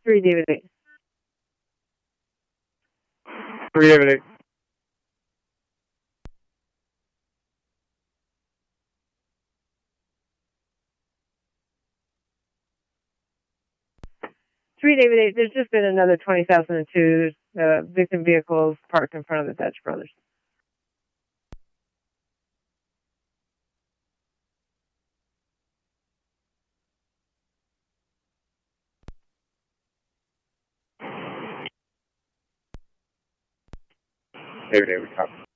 3 David 8. 3 David 8. David 8, there's just been another 20,002 victim vehicles parked in front of the Dutch Brothers. David 8, we copy.